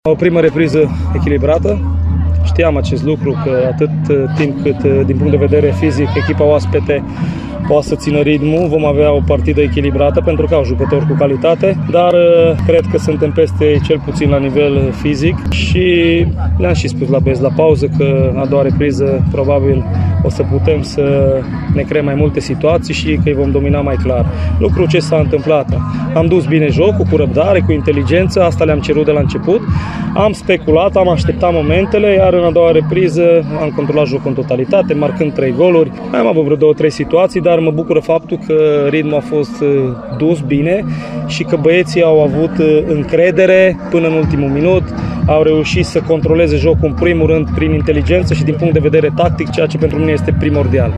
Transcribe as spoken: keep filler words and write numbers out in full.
O primă repriză echilibrată. Știam acest lucru, că atât timp cât, din punct de vedere fizic, echipa oaspete poate să țină ritmul, vom avea o partidă echilibrată pentru că au jucători cu calitate, dar cred că suntem peste cel puțin la nivel fizic și le-am și spus la Bez la pauză că a doua repriză probabil o să putem să ne creăm mai multe situații și că îi vom domina mai clar. Lucru ce s-a întâmplat. Am dus bine jocul, cu răbdare, cu inteligență, asta le-am cerut de la început. Am speculat, am așteptat momentele, iar în a doua repriză am controlat jocul în totalitate, marcând trei goluri. Am avut vreo două, trei situații, dar mă bucură faptul că ritmul a fost dus bine și că băieții au avut încredere până în ultimul minut, au reușit să controleze jocul în primul rând prin inteligență și din punct de vedere tactic, ceea ce pentru mine este primordial.